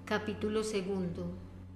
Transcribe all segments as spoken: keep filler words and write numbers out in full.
Capítulo segundo.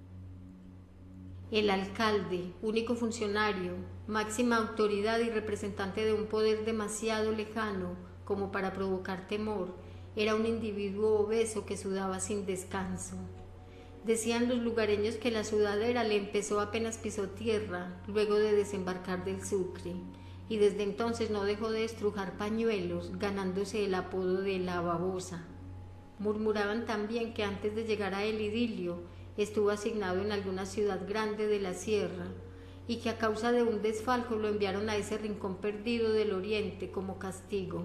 El alcalde, único funcionario, máxima autoridad y representante de un poder demasiado lejano como para provocar temor, era un individuo obeso que sudaba sin descanso. Decían los lugareños que la sudadera le empezó apenas pisó tierra, luego de desembarcar del Sucre, y desde entonces no dejó de estrujar pañuelos, ganándose el apodo de la babosa. Murmuraban también que antes de llegar a el idilio estuvo asignado en alguna ciudad grande de la sierra y que a causa de un desfalco lo enviaron a ese rincón perdido del oriente como castigo.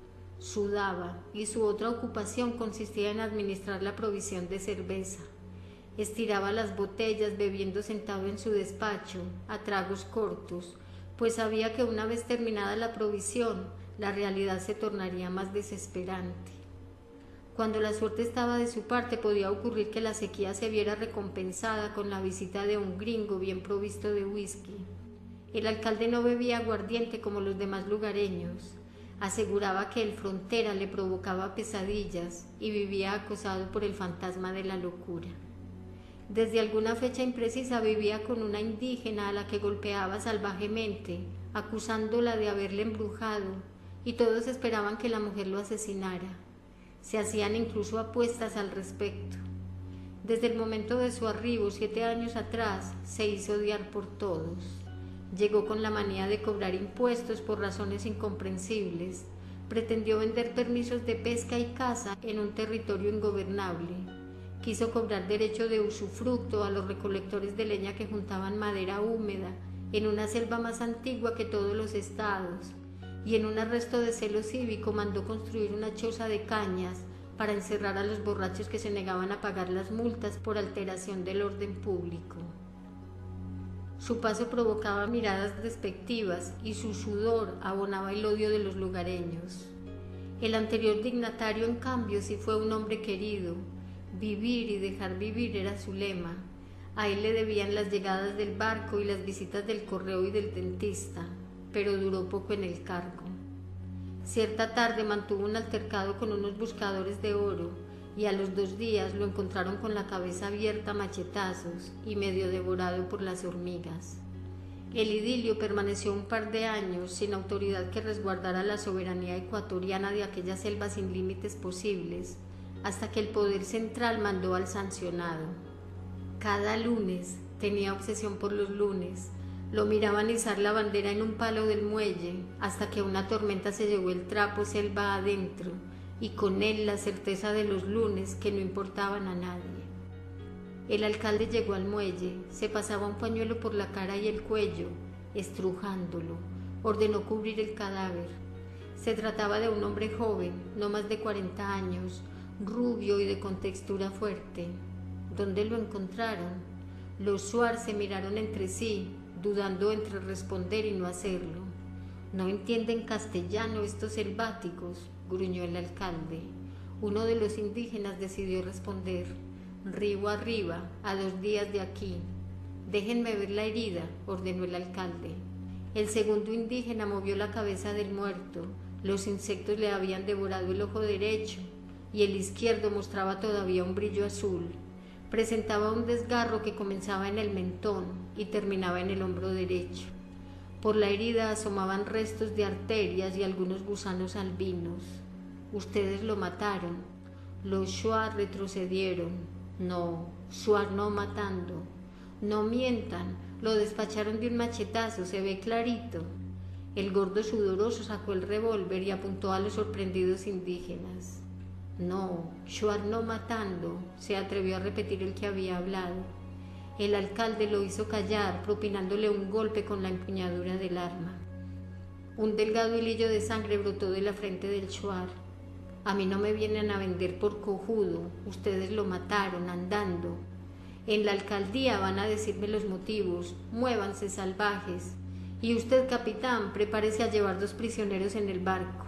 Sudaba y su otra ocupación consistía en administrar la provisión de cerveza. Estiraba las botellas bebiendo sentado en su despacho, a tragos cortos, pues sabía que una vez terminada la provisión, la realidad se tornaría más desesperante. Cuando la suerte estaba de su parte, podía ocurrir que la sequía se viera recompensada con la visita de un gringo bien provisto de whisky. El alcalde no bebía aguardiente como los demás lugareños. Aseguraba que el frontera le provocaba pesadillas y vivía acosado por el fantasma de la locura. Desde alguna fecha imprecisa vivía con una indígena a la que golpeaba salvajemente, acusándola de haberle embrujado, y todos esperaban que la mujer lo asesinara. Se hacían incluso apuestas al respecto. Desde el momento de su arribo, siete años atrás, se hizo odiar por todos. Llegó con la manía de cobrar impuestos por razones incomprensibles. Pretendió vender permisos de pesca y caza en un territorio ingobernable. Quiso cobrar derecho de usufructo a los recolectores de leña que juntaban madera húmeda en una selva más antigua que todos los estados, y en un arresto de celo cívico mandó construir una choza de cañas para encerrar a los borrachos que se negaban a pagar las multas por alteración del orden público. Su paso provocaba miradas despectivas y su sudor abonaba el odio de los lugareños. El anterior dignatario, en cambio, sí fue un hombre querido. Vivir y dejar vivir era su lema. A él le debían las llegadas del barco y las visitas del correo y del dentista, pero duró poco en el cargo. Cierta tarde mantuvo un altercado con unos buscadores de oro y a los dos días lo encontraron con la cabeza abierta a machetazos y medio devorado por las hormigas. El idilio permaneció un par de años sin autoridad que resguardara la soberanía ecuatoriana de aquella selva sin límites posibles, hasta que el poder central mandó al sancionado. Cada lunes tenía obsesión por los lunes. Lo miraban izar la bandera en un palo del muelle, hasta que una tormenta se llevó el trapo selva adentro, y con él la certeza de los lunes que no importaban a nadie. El alcalde llegó al muelle, se pasaba un pañuelo por la cara y el cuello, estrujándolo. Ordenó cubrir el cadáver. Se trataba de un hombre joven, no más de cuarenta años, rubio y de contextura fuerte. ¿Dónde lo encontraron? Los Suar se miraron entre sí, dudando entre responder y no hacerlo. «¿No entienden castellano estos selváticos?», gruñó el alcalde. Uno de los indígenas decidió responder: «Río arriba, a dos días de aquí». «Déjenme ver la herida», ordenó el alcalde. El segundo indígena movió la cabeza del muerto. Los insectos le habían devorado el ojo derecho y el izquierdo mostraba todavía un brillo azul. Presentaba un desgarro que comenzaba en el mentón y terminaba en el hombro derecho. Por la herida asomaban restos de arterias y algunos gusanos albinos. «Ustedes lo mataron». Los Shuar retrocedieron. «No, Shuar no matando». «No mientan, lo despacharon de un machetazo, se ve clarito». El gordo sudoroso sacó el revólver y apuntó a los sorprendidos indígenas. «No, Shuar no matando», se atrevió a repetir el que había hablado. El alcalde lo hizo callar, propinándole un golpe con la empuñadura del arma. Un delgado hilillo de sangre brotó de la frente del Shuar. «A mí no me vienen a vender por cojudo, ustedes lo mataron andando. En la alcaldía van a decirme los motivos, muévanse salvajes. Y usted, capitán, prepárese a llevar dos prisioneros en el barco».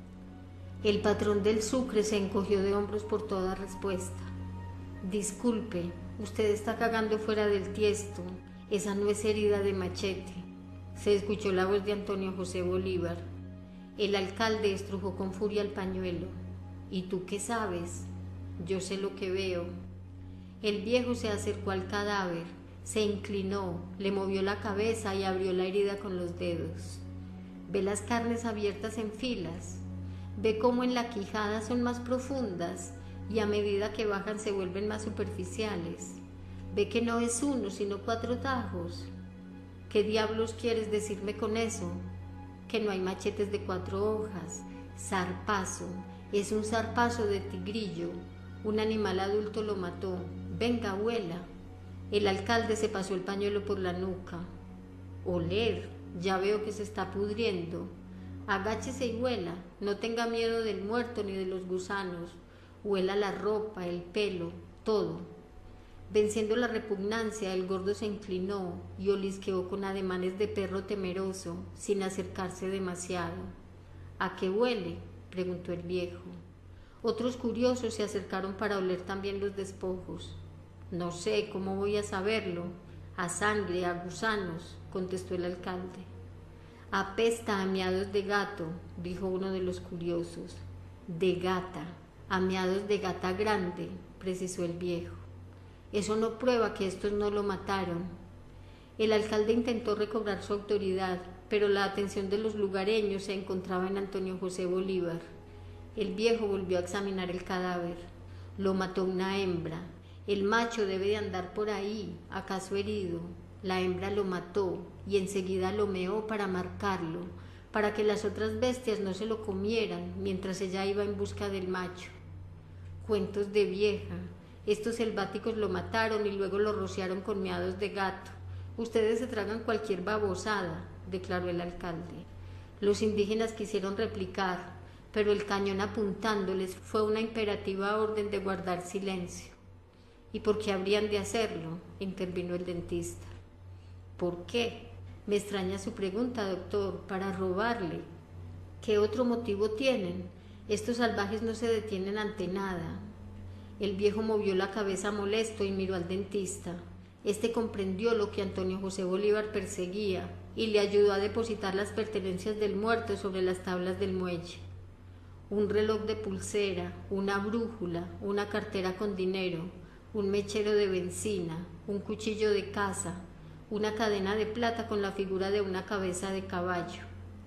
El patrón del Sucre se encogió de hombros por toda respuesta. «Disculpe, usted está cagando fuera del tiesto, esa no es herida de machete», se escuchó la voz de Antonio José Bolívar. El alcalde estrujó con furia el pañuelo. «¿Y tú qué sabes?». «Yo sé lo que veo». El viejo se acercó al cadáver, se inclinó, le movió la cabeza y abrió la herida con los dedos. Ve las carnes abiertas en filas, ve cómo en la quijada son más profundas y a medida que bajan se vuelven más superficiales. Ve que no es uno, sino cuatro tajos. ¿Qué diablos quieres decirme con eso? Que no hay machetes de cuatro hojas. Zarpazo, es un zarpazo de tigrillo. Un animal adulto lo mató. Venga, abuela. El alcalde se pasó el pañuelo por la nuca. Oler, ya veo que se está pudriendo. Agáchese y huela, no tenga miedo del muerto ni de los gusanos. Huela la ropa, el pelo, todo. Venciendo la repugnancia, el gordo se inclinó y olisqueó con ademanes de perro temeroso, sin acercarse demasiado. ¿A qué huele?, preguntó el viejo. Otros curiosos se acercaron para oler también los despojos. No sé, ¿cómo voy a saberlo? A sangre, a gusanos, contestó el alcalde. Apesta a miados de gato, dijo uno de los curiosos. De gata, a miados de gata grande, precisó el viejo. Eso no prueba que estos no lo mataron. El alcalde intentó recobrar su autoridad, pero la atención de los lugareños se encontraba en Antonio José Bolívar. El viejo volvió a examinar el cadáver. Lo mató una hembra. El macho debe de andar por ahí, acaso herido. La hembra lo mató y enseguida lo meó para marcarlo, para que las otras bestias no se lo comieran mientras ella iba en busca del macho. Cuentos de vieja. Estos selváticos lo mataron y luego lo rociaron con miados de gato. Ustedes se tragan cualquier babosada, declaró el alcalde. Los indígenas quisieron replicar, pero el cañón apuntándoles fue una imperativa orden de guardar silencio. ¿Y por qué habrían de hacerlo?, intervino el dentista. ¿Por qué? Me extraña su pregunta, doctor. Para robarle. ¿Qué otro motivo tienen? Estos salvajes no se detienen ante nada. El viejo movió la cabeza molesto y miró al dentista. Este comprendió lo que Antonio José Bolívar perseguía y le ayudó a depositar las pertenencias del muerto sobre las tablas del muelle. Un reloj de pulsera, una brújula, una cartera con dinero, un mechero de benzina, un cuchillo de caza, una cadena de plata con la figura de una cabeza de caballo.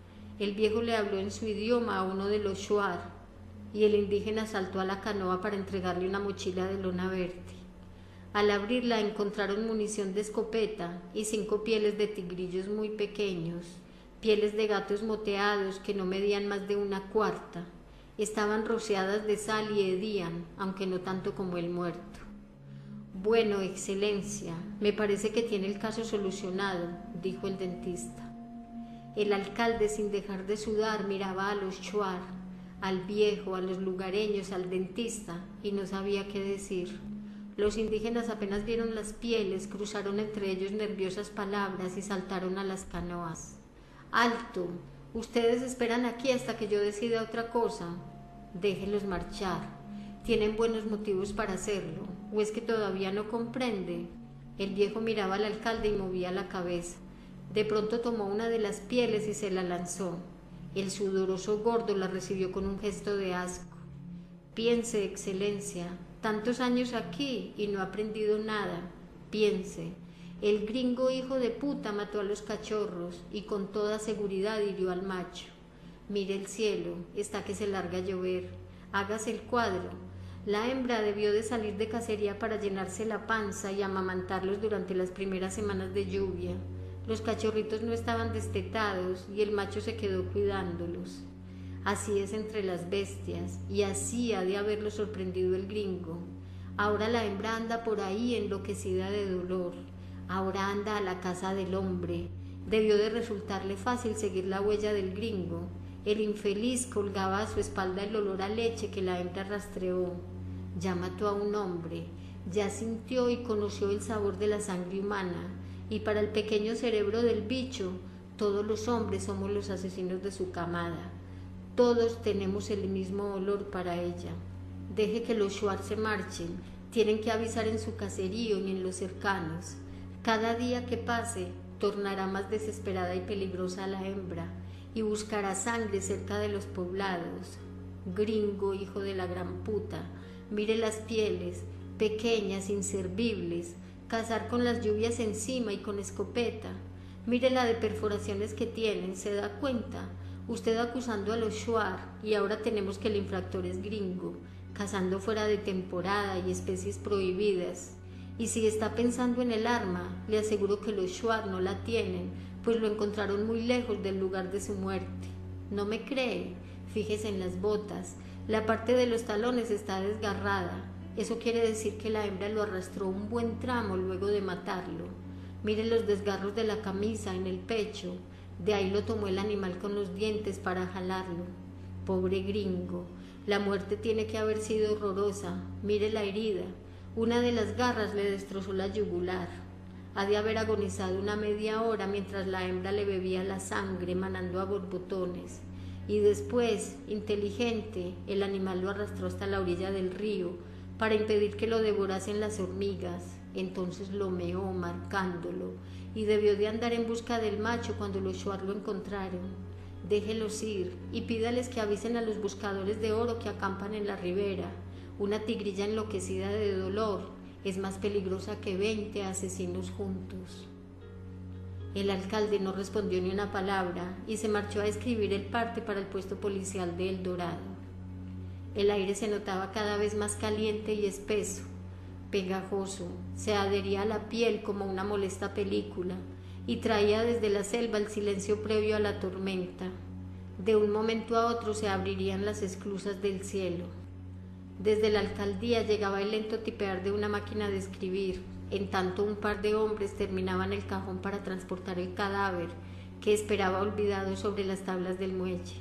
El viejo le habló en su idioma a uno de los shuar, y el indígena saltó a la canoa para entregarle una mochila de lona verde. Al abrirla encontraron munición de escopeta y cinco pieles de tigrillos muy pequeños, pieles de gatos moteados que no medían más de una cuarta. Estaban rociadas de sal y hedían, aunque no tanto como el muerto. Bueno, excelencia, me parece que tiene el caso solucionado, dijo el dentista. El alcalde, sin dejar de sudar, miraba a los shuar, al viejo, a los lugareños, al dentista, y no sabía qué decir. Los indígenas apenas vieron las pieles, cruzaron entre ellos nerviosas palabras y saltaron a las canoas. ¡Alto! Ustedes esperan aquí hasta que yo decida otra cosa. Déjenlos marchar. Tienen buenos motivos para hacerlo. ¿O es que todavía no comprende? El viejo miraba al alcalde y movía la cabeza. De pronto tomó una de las pieles y se la lanzó. El sudoroso gordo la recibió con un gesto de asco. Piense, excelencia, tantos años aquí y no ha aprendido nada. Piense, el gringo hijo de puta mató a los cachorros y con toda seguridad hirió al macho. Mire el cielo, está que se larga a llover. Hágase el cuadro. La hembra debió de salir de cacería para llenarse la panza y amamantarlos durante las primeras semanas de lluvia. Los cachorritos no estaban destetados y el macho se quedó cuidándolos. Así es entre las bestias, y así ha de haberlo sorprendido el gringo. Ahora la hembra anda por ahí enloquecida de dolor. Ahora anda a la casa del hombre. Debió de resultarle fácil seguir la huella del gringo. El infeliz colgaba a su espalda el olor a leche que la hembra rastreó. Ya mató a un hombre, ya sintió y conoció el sabor de la sangre humana, y para el pequeño cerebro del bicho, todos los hombres somos los asesinos de su camada. Todos tenemos el mismo olor para ella. Deje que los shuar se marchen, tienen que avisar en su caserío ni en los cercanos. Cada día que pase, tornará más desesperada y peligrosa la hembra, y buscará sangre cerca de los poblados. Gringo, hijo de la gran puta, mire las pieles, pequeñas, inservibles, cazar con las lluvias encima y con escopeta. Mire la de perforaciones que tienen, ¿se da cuenta? Usted acusando a los Shuar y ahora tenemos que el infractor es gringo, cazando fuera de temporada y especies prohibidas. Y si está pensando en el arma, le aseguro que los Shuar no la tienen, pues lo encontraron muy lejos del lugar de su muerte. ¿No me cree? Fíjese en las botas. La parte de los talones está desgarrada. Eso quiere decir que la hembra lo arrastró un buen tramo luego de matarlo. Mire los desgarros de la camisa en el pecho. De ahí lo tomó el animal con los dientes para jalarlo. Pobre gringo. La muerte tiene que haber sido horrorosa. Mire la herida. Una de las garras le destrozó la yugular. Ha de haber agonizado una media hora mientras la hembra le bebía la sangre manando a borbotones. Y después, inteligente, el animal lo arrastró hasta la orilla del río para impedir que lo devorasen las hormigas. Entonces lo meó marcándolo y debió de andar en busca del macho cuando los Shuar lo encontraron. Déjelos ir y pídales que avisen a los buscadores de oro que acampan en la ribera. Una tigrilla enloquecida de dolor es más peligrosa que veinte asesinos juntos. El alcalde no respondió ni una palabra y se marchó a escribir el parte para el puesto policial de El Dorado. El aire se notaba cada vez más caliente y espeso, pegajoso, se adhería a la piel como una molesta película y traía desde la selva el silencio previo a la tormenta. De un momento a otro se abrirían las esclusas del cielo. Desde la alcaldía llegaba el lento tipear de una máquina de escribir. En tanto un par de hombres terminaban el cajón para transportar el cadáver, que esperaba olvidado sobre las tablas del muelle.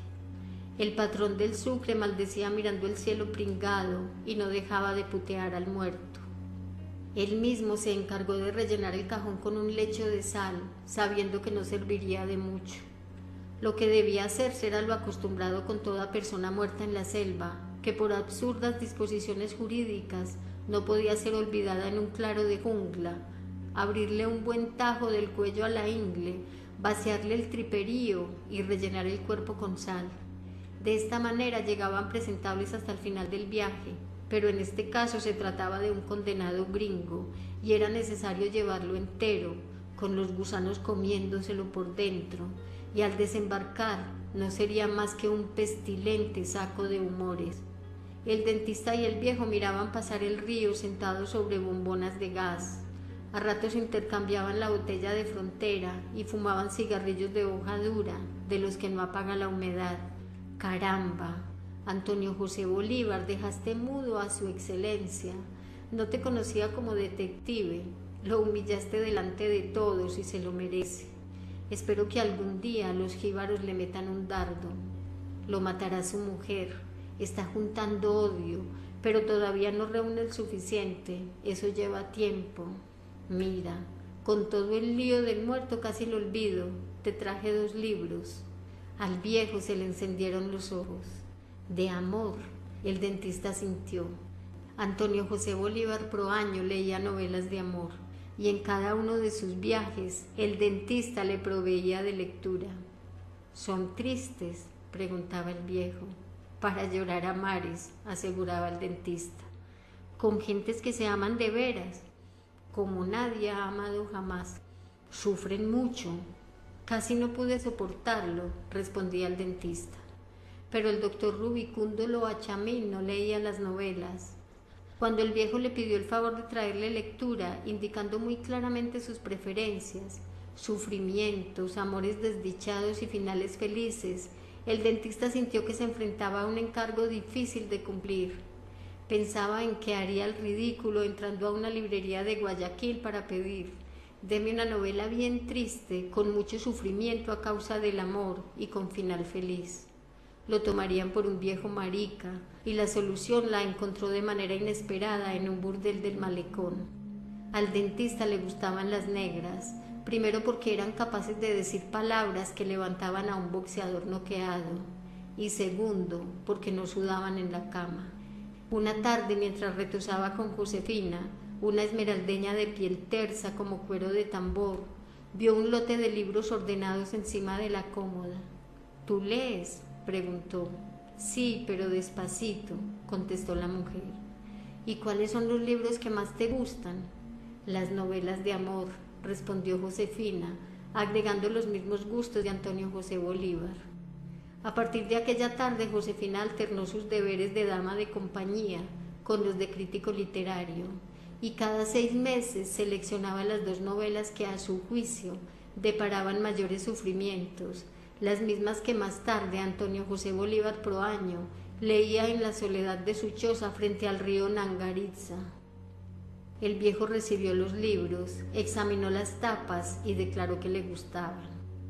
El patrón del Sucre maldecía mirando el cielo pringado y no dejaba de putear al muerto. Él mismo se encargó de rellenar el cajón con un lecho de sal, sabiendo que no serviría de mucho. Lo que debía hacerse era lo acostumbrado con toda persona muerta en la selva, que por absurdas disposiciones jurídicas no podía ser olvidada en un claro de jungla, abrirle un buen tajo del cuello a la ingle, vaciarle el triperío y rellenar el cuerpo con sal. De esta manera llegaban presentables hasta el final del viaje, pero en este caso se trataba de un condenado gringo y era necesario llevarlo entero, con los gusanos comiéndoselo por dentro, y al desembarcar no sería más que un pestilente saco de humores. El dentista y el viejo miraban pasar el río sentados sobre bombonas de gas. A ratos intercambiaban la botella de frontera y fumaban cigarrillos de hoja dura, de los que no apaga la humedad. Caramba, Antonio José Bolívar, dejaste mudo a su excelencia. No te conocía como detective, lo humillaste delante de todos y se lo merece. Espero que algún día los jíbaros le metan un dardo. Lo matará su mujer. Está juntando odio, pero todavía no reúne el suficiente. Eso lleva tiempo. Mira, con todo el lío del muerto casi lo olvido. Te traje dos libros. Al viejo se le encendieron los ojos. De amor, el dentista sintió. Antonio José Bolívar Proaño leía novelas de amor, y en cada uno de sus viajes el dentista le proveía de lectura. ¿Son tristes?, preguntaba el viejo. Para llorar a mares, aseguraba el dentista. Con gentes que se aman de veras, como nadie ha amado jamás. Sufren mucho. Casi no pude soportarlo, respondía el dentista. Pero el doctor Rubicundo Loachamín no leía las novelas. Cuando el viejo le pidió el favor de traerle lectura, indicando muy claramente sus preferencias, sufrimientos, amores desdichados y finales felices, el dentista sintió que se enfrentaba a un encargo difícil de cumplir. Pensaba en que haría el ridículo entrando a una librería de Guayaquil para pedir: deme una novela bien triste, con mucho sufrimiento a causa del amor y con final feliz. Lo tomarían por un viejo marica, y la solución la encontró de manera inesperada en un burdel del malecón. Al dentista le gustaban las negras, primero porque eran capaces de decir palabras que levantaban a un boxeador noqueado, y segundo, porque no sudaban en la cama. Una tarde, mientras retozaba con Josefina, una esmeraldeña de piel tersa como cuero de tambor, vio un lote de libros ordenados encima de la cómoda. ¿Tú lees?, preguntó. Sí, pero despacito, contestó la mujer. ¿Y cuáles son los libros que más te gustan? Las novelas de amor, respondió Josefina, agregando los mismos gustos de Antonio José Bolívar. A partir de aquella tarde, Josefina alternó sus deberes de dama de compañía con los de crítico literario, y cada seis meses seleccionaba las dos novelas que a su juicio deparaban mayores sufrimientos, las mismas que más tarde Antonio José Bolívar Proaño leía en la soledad de su choza frente al río Nangaritza. El viejo recibió los libros, examinó las tapas y declaró que le gustaban.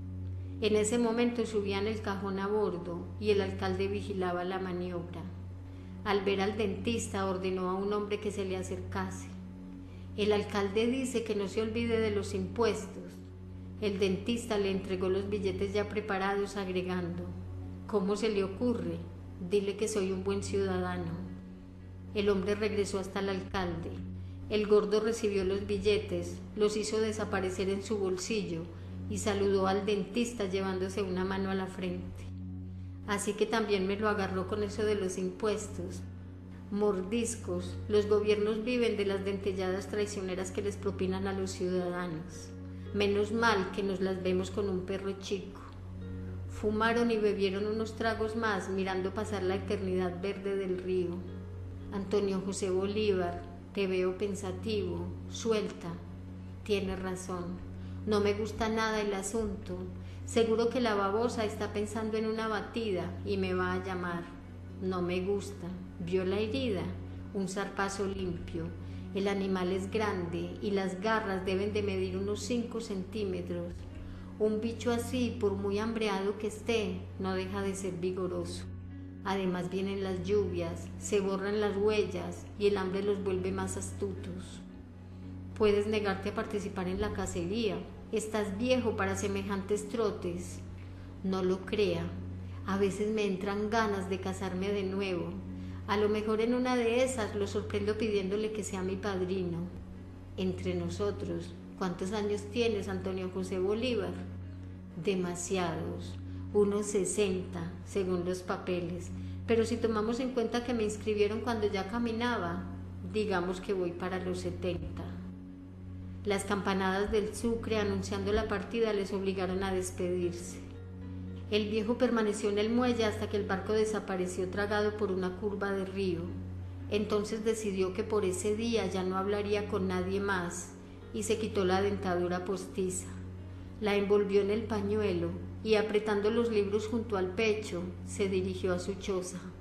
En ese momento subían el cajón a bordo y el alcalde vigilaba la maniobra. Al ver al dentista ordenó a un hombre que se le acercase. El alcalde dice que no se olvide de los impuestos. El dentista le entregó los billetes ya preparados, agregando: ¿Cómo se le ocurre? Dile que soy un buen ciudadano. El hombre regresó hasta el alcalde. El gordo recibió los billetes, los hizo desaparecer en su bolsillo y saludó al dentista llevándose una mano a la frente. Así que también me lo agarró con eso de los impuestos. Mordiscos, los gobiernos viven de las dentelladas traicioneras que les propinan a los ciudadanos. Menos mal que nos las vemos con un perro chico. Fumaron y bebieron unos tragos más mirando pasar la eternidad verde del río. Antonio José Bolívar, te veo pensativo, suelta. Tienes razón, no me gusta nada el asunto. Seguro que la babosa está pensando en una batida y me va a llamar. No me gusta. ¿Vio la herida? Un zarpazo limpio. El animal es grande y las garras deben de medir unos cinco centímetros. Un bicho así, por muy hambreado que esté, no deja de ser vigoroso. Además vienen las lluvias, se borran las huellas y el hambre los vuelve más astutos. Puedes negarte a participar en la cacería. Estás viejo para semejantes trotes. No lo crea. A veces me entran ganas de casarme de nuevo. A lo mejor en una de esas lo sorprendo pidiéndole que sea mi padrino. Entre nosotros, ¿cuántos años tienes, Antonio José Bolívar? Demasiados, unos sesenta, según los papeles, pero si tomamos en cuenta que me inscribieron cuando ya caminaba, digamos que voy para los setenta. Las campanadas del Sucre anunciando la partida les obligaron a despedirse. El viejo permaneció en el muelle hasta que el barco desapareció tragado por una curva de río. Entonces decidió que por ese día ya no hablaría con nadie más y se quitó la dentadura postiza. La envolvió en el pañuelo y, apretando los libros junto al pecho, se dirigió a su choza.